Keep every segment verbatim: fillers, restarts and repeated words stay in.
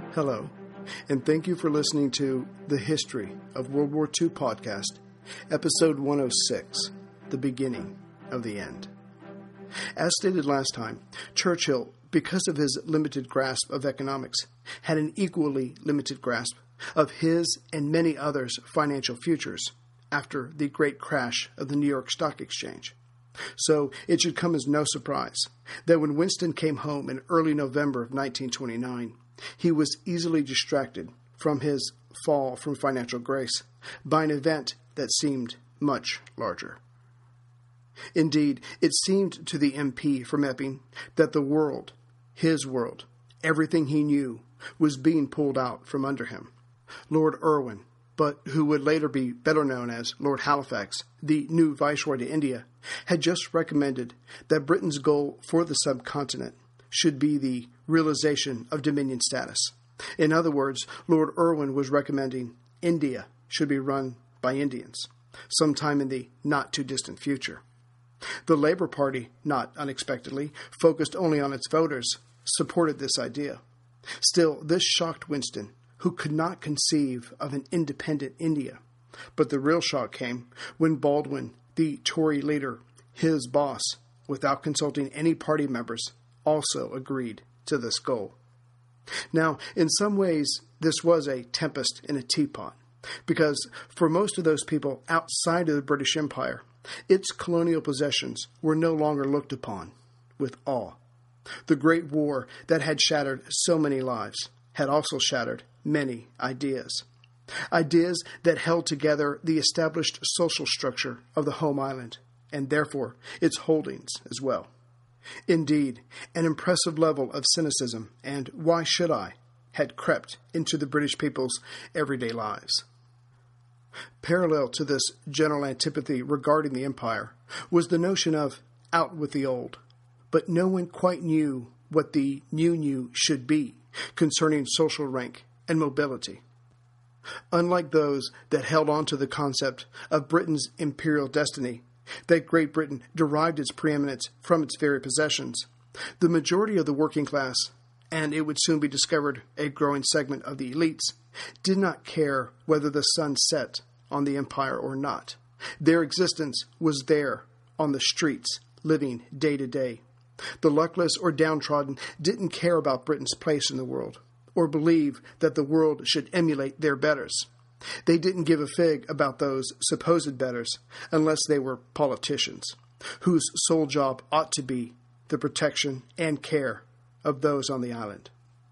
Hello, and thank you for listening to the History of World War Two podcast, episode one oh six, The Beginning of the End. As stated last time, Churchill, because of his limited grasp of economics, had an equally limited grasp of his and many others' financial futures after the great crash of the New York Stock Exchange. So it should come as no surprise that when Winston came home in early November of nineteen twenty-nine, he was easily distracted from his fall from financial grace by an event that seemed much larger. Indeed, it seemed to the M P from Epping that the world, his world, everything he knew, was being pulled out from under him. Lord Irwin, but who would later be better known as Lord Halifax, the new Viceroy to India, had just recommended that Britain's goal for the subcontinent should be the realization of dominion status. In other words, Lord Irwin was recommending India should be run by Indians sometime in the not-too-distant future. The Labour Party, not unexpectedly, focused only on its voters, supported this idea. Still, this shocked Winston, who could not conceive of an independent India. But the real shock came when Baldwin, the Tory leader, his boss, without consulting any party members, also agreed to this goal. Now, in some ways, this was a tempest in a teapot, because for most of those people outside of the British Empire, its colonial possessions were no longer looked upon with awe. The Great War that had shattered so many lives had also shattered many ideas. Ideas that held together the established social structure of the home island, and therefore its holdings as well. Indeed, an impressive level of cynicism and "why should I" had crept into the British people's everyday lives. Parallel to this general antipathy regarding the empire was the notion of out with the old, but no one quite knew what the new new should be concerning social rank and mobility. Unlike those that held on to the concept of Britain's imperial destiny, that Great Britain derived its preeminence from its very possessions, the majority of the working class, and it would soon be discovered a growing segment of the elites, did not care whether the sun set on the empire or not. Their existence was there on the streets, living day to day. The luckless or downtrodden didn't care about Britain's place in the world, or believe that the world should emulate their betters. They didn't give a fig about those supposed betters unless they were politicians, whose sole job ought to be the protection and care of those on the island.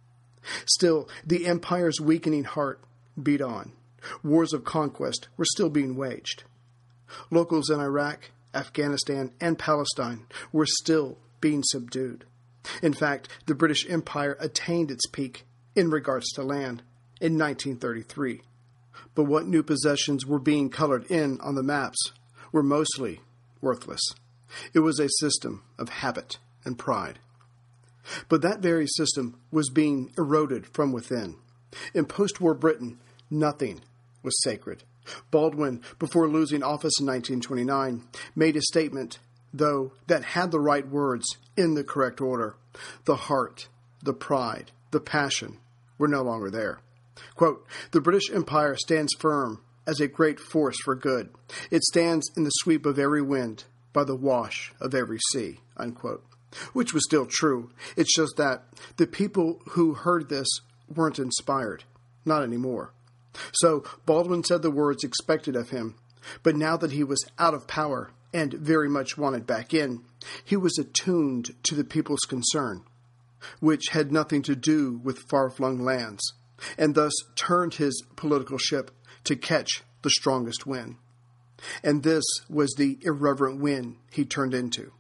Still, the empire's weakening heart beat on. Wars of conquest were still being waged. Locals in Iraq, Afghanistan, and Palestine were still being subdued. In fact, the British Empire attained its peak in regards to land in nineteen thirty-three. But what new possessions were being colored in on the maps were mostly worthless. It was a system of habit and pride. But that very system was being eroded from within. In post-war Britain, nothing was sacred. Baldwin, before losing office in nineteen twenty-nine, made a statement, though, that had the right words in the correct order. The heart, the pride, the passion were no longer there. Quote, "The British Empire stands firm as a great force for good. It stands in the sweep of every wind, by the wash of every sea," unquote. Which was still true. It's just that the people who heard this weren't inspired. Not anymore. So Baldwin said the words expected of him, but now that he was out of power and very much wanted back in, he was attuned to the people's concern, which had nothing to do with far-flung lands, and thus turned his political ship to catch the strongest wind. And this was the irreverent wind he turned into.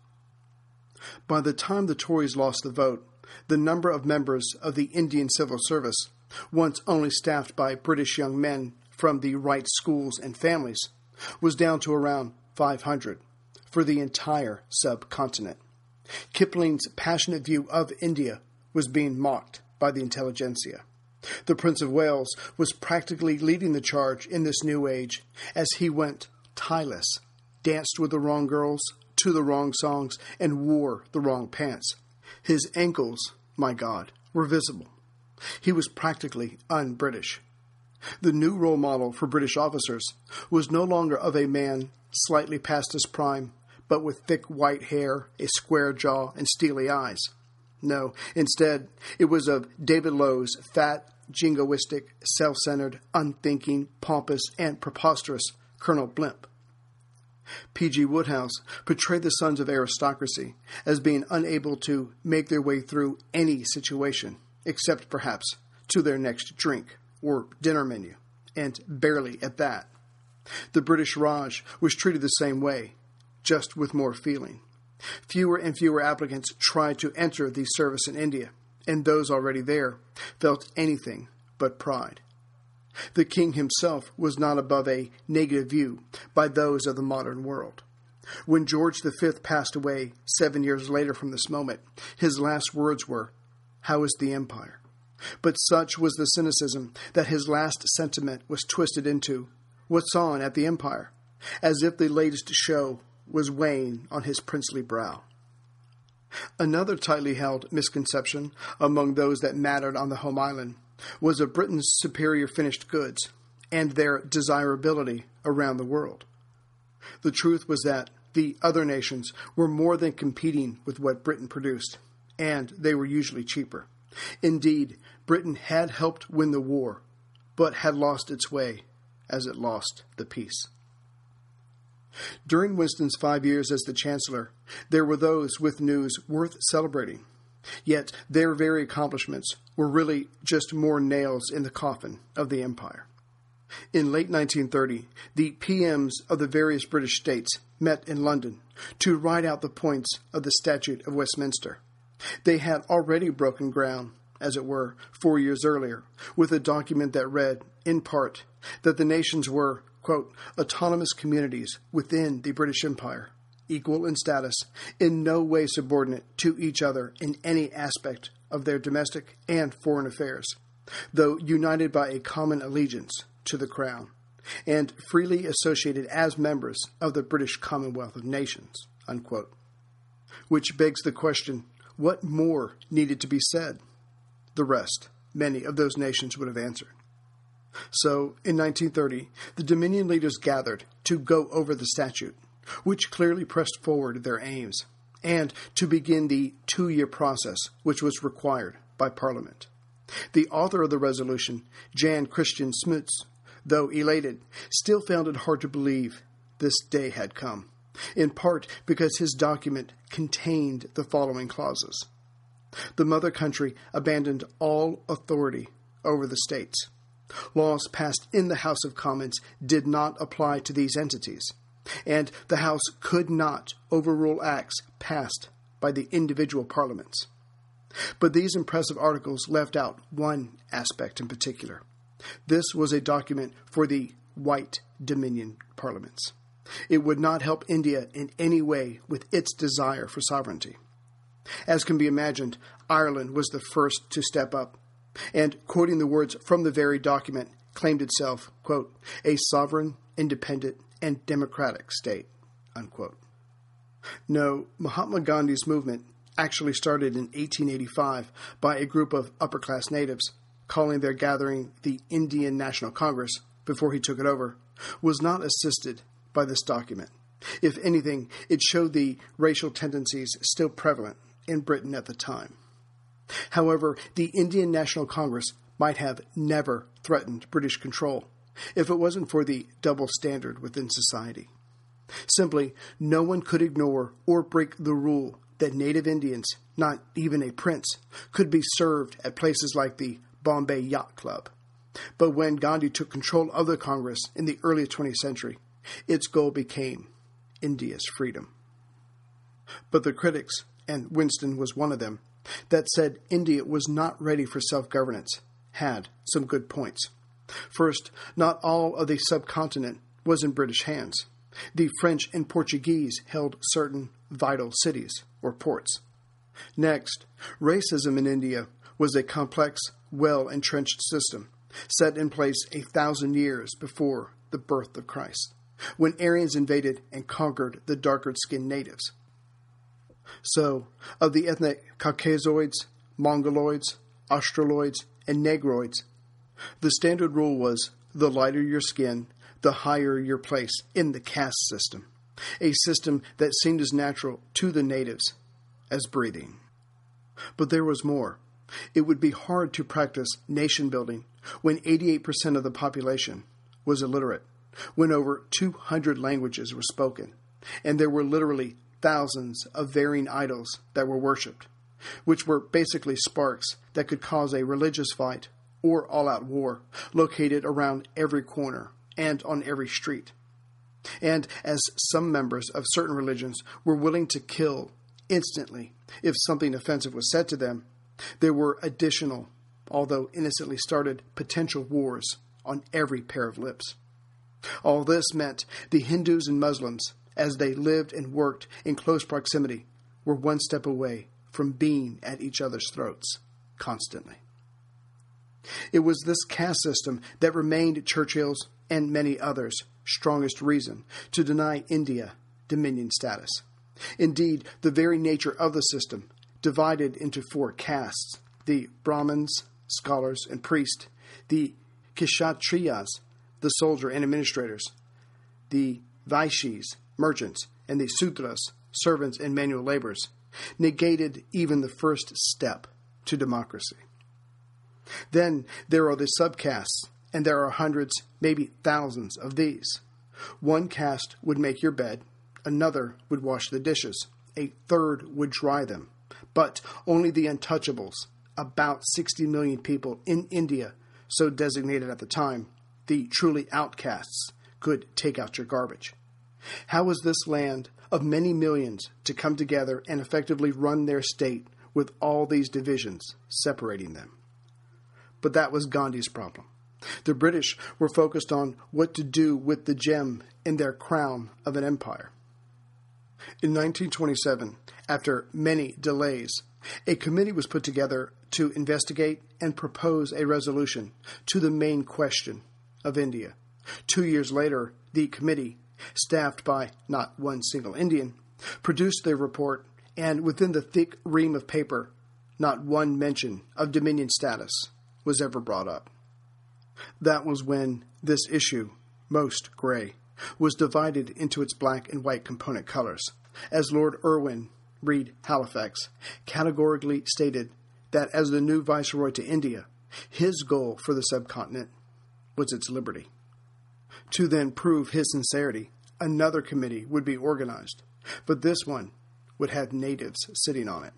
By the time the Tories lost the vote, the number of members of the Indian Civil Service, once only staffed by British young men from the right schools and families, was down to around five hundred for the entire subcontinent. Kipling's passionate view of India was being mocked by the intelligentsia. The Prince of Wales was practically leading the charge in this new age as he went tieless, danced with the wrong girls, to the wrong songs, and wore the wrong pants. His ankles, my God, were visible. he was practically un-British. The new role model for British officers was no longer of a man slightly past his prime, but with thick white hair, a square jaw, and steely eyes. No, instead, it was of David Lowe's fat, jingoistic, self-centered, unthinking, pompous, and preposterous Colonel Blimp. P G Wodehouse portrayed the sons of aristocracy as being unable to make their way through any situation, except perhaps to their next drink or dinner menu, and barely at that. The British Raj was treated the same way, just with more feeling. Fewer and fewer applicants tried to enter the service in India, and those already there felt anything but pride. The king himself was not above a negative view by those of the modern world. When George the Fifth passed away seven years later from this moment, his last words were, "How is the empire?" But such was the cynicism that his last sentiment was twisted into, "What's on at the empire?" as if the latest show was weighing on his princely brow. Another tightly held misconception among those that mattered on the home island was of Britain's superior finished goods and their desirability around the world. The truth was that the other nations were more than competing with what Britain produced, and they were usually cheaper. Indeed, Britain had helped win the war, but had lost its way as it lost the peace. During Winston's five years as the Chancellor, there were those with news worth celebrating. Yet their very accomplishments were really just more nails in the coffin of the empire. In late nineteen thirty, the P Ms of the various British states met in London to write out the points of the Statute of Westminster. They had already broken ground, as it were, four years earlier, with a document that read, in part, that the nations were, quote, autonomous communities within the British Empire, equal in status, in no way subordinate to each other in any aspect of their domestic and foreign affairs, though united by a common allegiance to the Crown, and freely associated as members of the British Commonwealth of Nations, unquote. Which begs the question, what more needed to be said? The rest, many of those nations would have answered. So, in nineteen thirty, the Dominion leaders gathered to go over the statute, which clearly pressed forward their aims, and to begin the two-year process which was required by Parliament. The author of the resolution, Jan Christian Smuts, though elated, still found it hard to believe this day had come, in part because his document contained the following clauses. The mother country abandoned all authority over the states. Laws passed in the House of Commons did not apply to these entities, and the House could not overrule acts passed by the individual parliaments. But these impressive articles left out one aspect in particular. This was a document for the white Dominion parliaments. It would not help India in any way with its desire for sovereignty. As can be imagined, Ireland was the first to step up, and, quoting the words from the very document, claimed itself, quote, a sovereign, independent, and democratic state, unquote. No, Mahatma Gandhi's movement actually started in eighteen eighty-five by a group of upper-class natives, calling their gathering the Indian National Congress before he took it over, was not assisted by this document. If anything, it showed the racial tendencies still prevalent in Britain at the time. However, the Indian National Congress might have never threatened British control if it wasn't for the double standard within society. Simply, no one could ignore or break the rule that native Indians, not even a prince, could be served at places like the Bombay Yacht Club. But when Gandhi took control of the Congress in the early twentieth century, its goal became India's freedom. But the critics, and Winston was one of them, that said India was not ready for self-governance, had some good points. First, not all of the subcontinent was in British hands. The French and Portuguese held certain vital cities or ports. Next, racism in India was a complex, well-entrenched system set in place a thousand years before the birth of Christ, when Aryans invaded and conquered the darker-skinned natives. So, of the ethnic Caucasoids, Mongoloids, Australoids, and Negroids. The standard rule was the lighter your skin, the higher your place in the caste system, a system that seemed as natural to the natives as breathing. But there was more. It would be hard to practice nation building when eighty-eight percent of the population was illiterate, when over two hundred languages were spoken, and there were literally thousands of varying idols that were worshipped, which were basically sparks that could cause a religious fight or all-out war located around every corner and on every street. And as some members of certain religions were willing to kill instantly if something offensive was said to them, there were additional, although innocently started, potential wars on every pair of lips. All this meant the Hindus and Muslims, as they lived and worked in close proximity, were one step away from being at each other's throats constantly. It was this caste system that remained Churchill's and many others' strongest reason to deny India dominion status. Indeed, the very nature of the system, divided into four castes, the Brahmins, scholars, and priests, the Kshatriyas, the soldier and administrators, the Vaishyas, merchants, and the Sudras, servants and manual laborers, negated even the first step to democracy. Then there are the subcastes, and there are hundreds, maybe thousands of these. One caste would make your bed, another would wash the dishes, a third would dry them. But only the untouchables, about sixty million people in India, so designated at the time, the truly outcasts, could take out your garbage. How was this land of many millions to come together and effectively run their state with all these divisions separating them? But that was Gandhi's problem. The British were focused on what to do with the gem in their crown of an empire. In nineteen twenty-seven, after many delays, a committee was put together to investigate and propose a resolution to the main question of India. Two years later, the committee, staffed by not one single Indian, produced their report, and within the thick ream of paper, not one mention of dominion status was ever brought up. That was when this issue, most gray, was divided into its black and white component colors, as Lord Irwin Reed Halifax categorically stated that as the new viceroy to India, his goal for the subcontinent was its liberty. To then prove his sincerity, another committee would be organized, but this one would have natives sitting on it.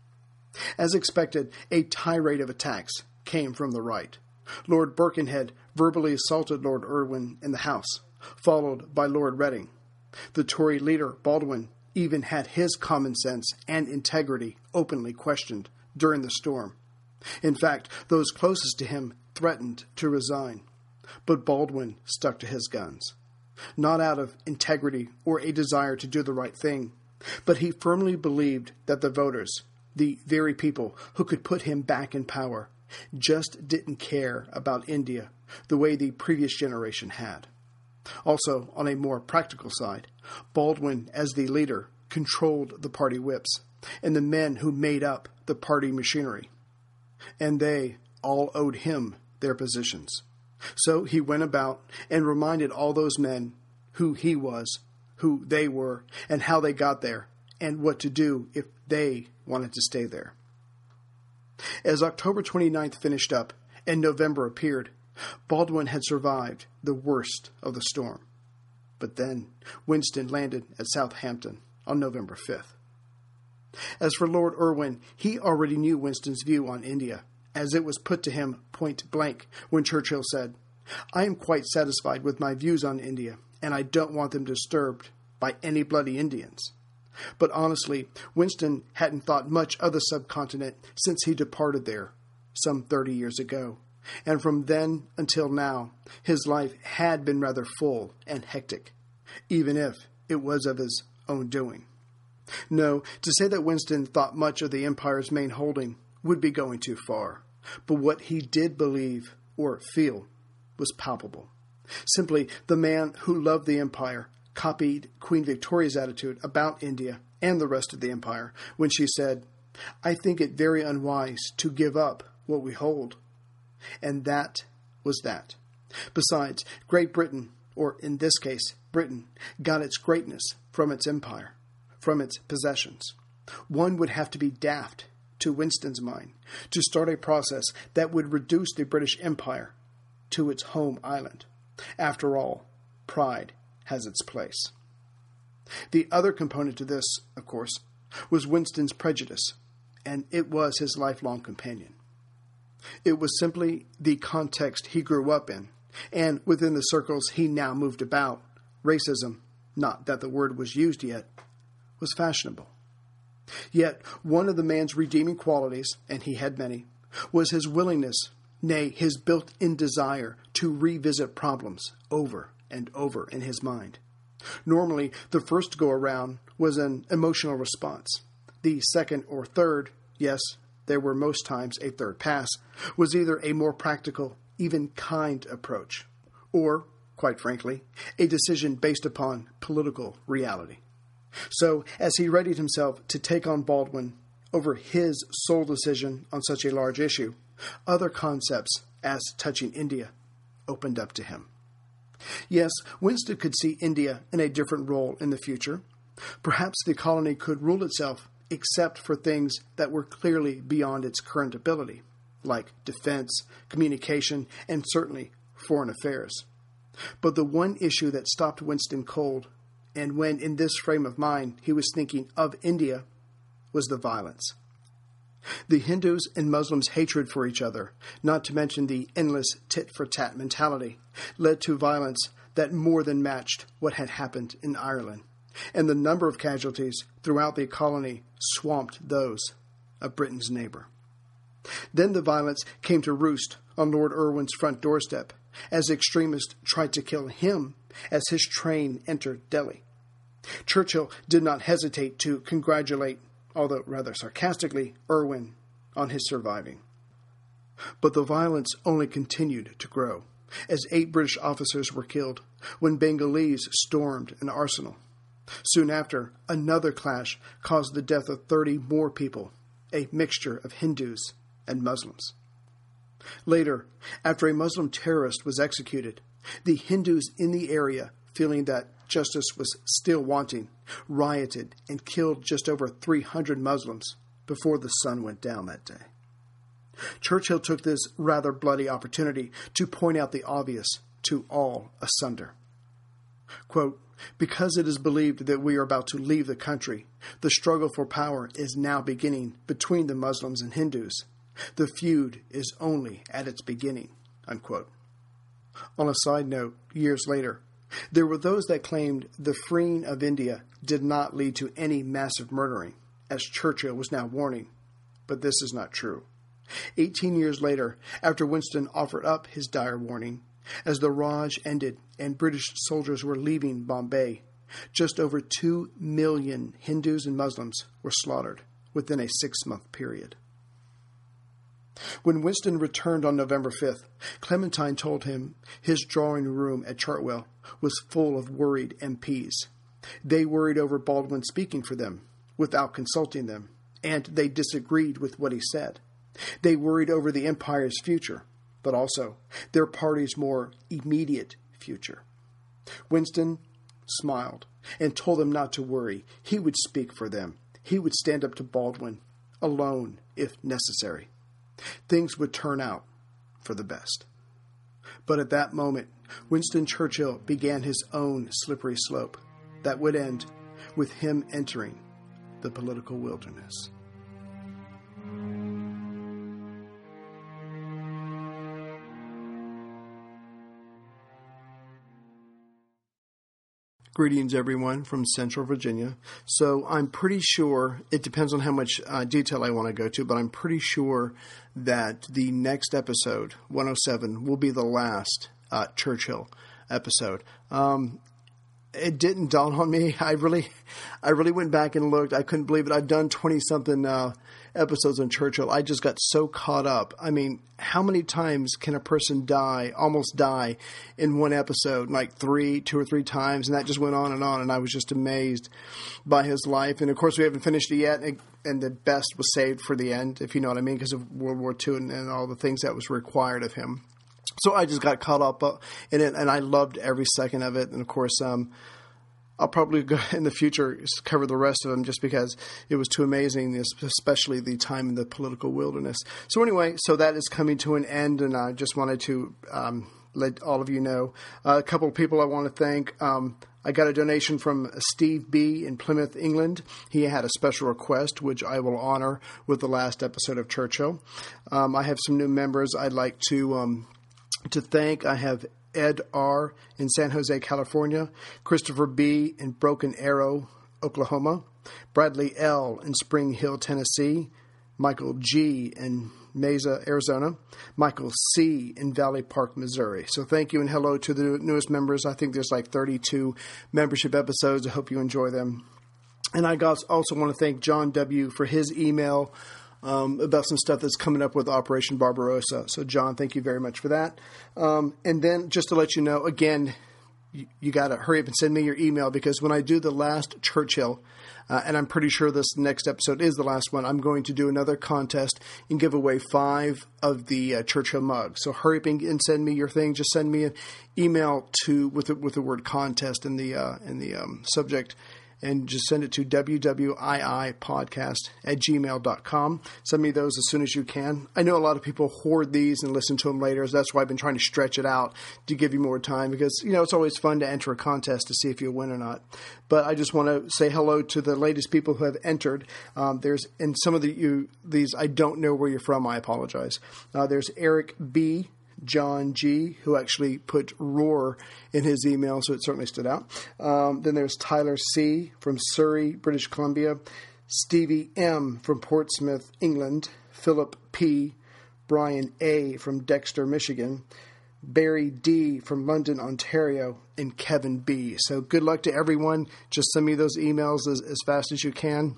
As expected, a tirade of attacks came from the right. Lord Birkenhead verbally assaulted Lord Irwin in the House, followed by Lord Reading. The Tory leader, Baldwin, even had his common sense and integrity openly questioned during the storm. In fact, those closest to him threatened to resign. But Baldwin stuck to his guns, not out of integrity or a desire to do the right thing, but he firmly believed that the voters, the very people who could put him back in power, just didn't care about India the way the previous generation had. Also, on a more practical side, Baldwin, as the leader, controlled the party whips and the men who made up the party machinery, and they all owed him their positions. So he went about and reminded all those men who he was, who they were, and how they got there, and what to do if they wanted to stay there. As October twenty-ninth finished up and November appeared, Baldwin had survived the worst of the storm. But then Winston landed at Southampton on November fifth. As for Lord Irwin, he already knew Winston's view on India, as it was put to him point blank when Churchill said, "I am quite satisfied with my views on India, and I don't want them disturbed by any bloody Indians." But honestly, Winston hadn't thought much of the subcontinent since he departed there some thirty years ago. And from then until now, his life had been rather full and hectic, even if it was of his own doing. No, to say that Winston thought much of the empire's main holding would be going too far. But what he did believe or feel was palpable. Simply, the man who loved the empire copied Queen Victoria's attitude about India and the rest of the empire when she said, "I think it very unwise to give up what we hold. And that was that. Besides, Great Britain, or in this case, Britain, got its greatness from its empire, from its possessions. One would have to be daft, to Winston's mind, to start a process that would reduce the British Empire to its home island. After all, pride has its place. The other component to this, of course, was Winston's prejudice, and it was his lifelong companion. It was simply the context he grew up in, and within the circles he now moved about, racism, not that the word was used yet, was fashionable. Yet one of the man's redeeming qualities, and he had many, was his willingness, nay, his built-in desire to revisit problems over and over in his mind. Normally, the first go-around was an emotional response. The second or third, yes, there were most times a third pass, was either a more practical, even kind approach, or, quite frankly, a decision based upon political reality. So, as he readied himself to take on Baldwin over his sole decision on such a large issue, other concepts, as touching India, opened up to him. Yes, Winston could see India in a different role in the future. Perhaps the colony could rule itself except for things that were clearly beyond its current ability, like defense, communication, and certainly foreign affairs. But the one issue that stopped Winston cold, and when in this frame of mind he was thinking of India, was the violence. The Hindus and Muslims' hatred for each other, not to mention the endless tit-for-tat mentality, led to violence that more than matched what had happened in Ireland, and the number of casualties throughout the colony swamped those of Britain's neighbor. Then the violence came to roost on Lord Irwin's front doorstep, as extremists tried to kill him as his train entered Delhi. Churchill did not hesitate to congratulate, although rather sarcastically, Irwin on his surviving. But the violence only continued to grow, as eight British officers were killed when Bengalese stormed an arsenal. Soon after, another clash caused the death of thirty more people, a mixture of Hindus and Muslims. Later, after a Muslim terrorist was executed, the Hindus in the area, feeling that justice was still wanting, rioted and killed just over three hundred Muslims before the sun went down that day. Churchill took this rather bloody opportunity to point out the obvious to all asunder. Quote, "Because it is believed that we are about to leave the country, the struggle for power is now beginning between the Muslims and Hindus. The feud is only at its beginning." Unquote. On a side note, years later, there were those that claimed the freeing of India did not lead to any massive murdering, as Churchill was now warning, but this is not true. Eighteen years later, after Winston offered up his dire warning, as the Raj ended and British soldiers were leaving Bombay, just over two million Hindus and Muslims were slaughtered within a six-month period. When Winston returned on November fifth, Clementine told him his drawing room at Chartwell was full of worried M Ps. They worried over Baldwin speaking for them without consulting them, and they disagreed with what he said. They worried over the Empire's future, but also their party's more immediate future. Winston smiled and told them not to worry. He would speak for them. He would stand up to Baldwin, alone if necessary. Things would turn out for the best. But at that moment, Winston Churchill began his own slippery slope that would end with him entering the political wilderness. Greetings, everyone, from Central Virginia. So I'm pretty sure, it depends on how much uh, detail I want to go to, but I'm pretty sure that the next episode, one oh seven, will be the last uh, Churchill episode. Um, it didn't dawn on me. I really, I really went back and looked. I couldn't believe it. I've done twenty something uh, episodes on Churchill. I just got so caught up. I mean, how many times can a person die, almost die in one episode? Like three, two or three times. And that just went on and on. And I was just amazed by his life. And of course, we haven't finished it yet. And, and the best was saved for the end, if you know what I mean, because of World War Two and, and all the things that was required of him. So I just got caught up in it, and I loved every second of it. And of course, um, I'll probably go in the future cover the rest of them just because it was too amazing, especially the time in the political wilderness. So anyway, so that is coming to an end, and I just wanted to um, let all of you know. Uh, a couple of people I want to thank. Um, I got a donation from Steve B. in Plymouth, England. He had a special request, which I will honor with the last episode of Churchill. Um, I have some new members I'd like to um, to thank. I have Ed R. in San Jose, California, Christopher B. in Broken Arrow, Oklahoma, Bradley L. in Spring Hill, Tennessee, Michael G. in Mesa, Arizona, Michael C. in Valley Park, Missouri. So thank you and hello to the newest members. I think there's like thirty-two membership episodes. I hope you enjoy them. And I also want to thank John W. for his email Um, about some stuff that's coming up with Operation Barbarossa. So, John, thank you very much for that. Um, and then just to let you know, again, you, you got to hurry up and send me your email because when I do the last Churchill, uh, and I'm pretty sure this next episode is the last one, I'm going to do another contest and give away five of the uh, Churchill mugs. So hurry up and send me your thing. Just send me an email to with the, with the word contest in the uh, in the um, subject. And just send it to w w i i podcast at gmail dot com. Send me those as soon as you can. I know a lot of people hoard these and listen to them later. So that's why I've been trying to stretch it out to give you more time because, you know, it's always fun to enter a contest to see if you win or not. But I just want to say hello to the latest people who have entered. Um, there's, and some of the, you, these, I don't know where you're from. I apologize. Uh, there's Eric B., John G., who actually put roar in his email, so it certainly stood out. Um, then there's Tyler C. from Surrey, British Columbia, Stevie M. from Portsmouth, England, Philip P., Brian A. from Dexter, Michigan, Barry D. from London, Ontario, and Kevin B. So good luck to everyone. Just send me those emails as, as fast as you can.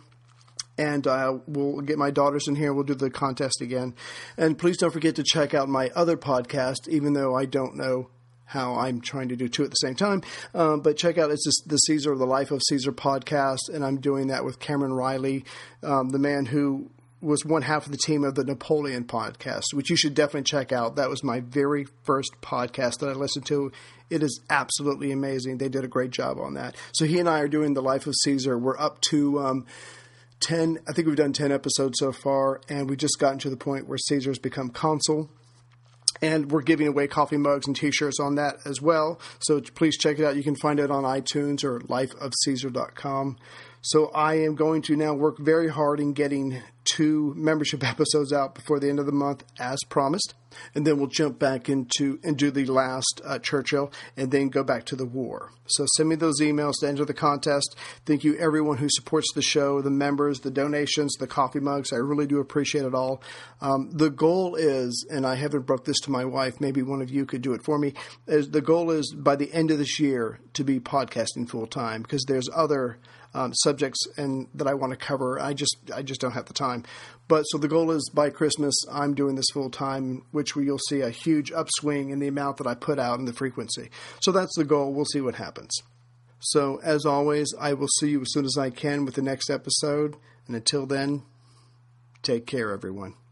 And uh, we'll get my daughters in here. We'll do the contest again. And please don't forget to check out my other podcast, even though I don't know how I'm trying to do two at the same time. Um, but check out, it's just the Caesar, the Life of Caesar podcast. And I'm doing that with Cameron Riley, um, the man who was one half of the team of the Napoleon podcast, which you should definitely check out. That was my very first podcast that I listened to. It is absolutely amazing. They did a great job on that. So he and I are doing the Life of Caesar. We're up to... Um, ten, I think we've done ten episodes so far, and we've just gotten to the point where Caesar's become consul. And we're giving away coffee mugs and T-shirts on that as well. So please check it out. You can find it on iTunes or life of caesar dot com. So I am going to now work very hard in getting two membership episodes out before the end of the month, as promised. And then we'll jump back into and do the last uh, Churchill and then go back to the war. So send me those emails to enter the contest. Thank you, everyone who supports the show, the members, the donations, the coffee mugs. I really do appreciate it all. Um, the goal is, and I haven't brought this to my wife, maybe one of you could do it for me, is the goal is by the end of this year to be podcasting full time because there's other Um, subjects and that I want to cover. I just I just don't have the time. But so the goal is by Christmas, I'm doing this full time, which you'll see a huge upswing in the amount that I put out and the frequency. So that's the goal. We'll see what happens. So as always, I will see you as soon as I can with the next episode. And until then, take care, everyone.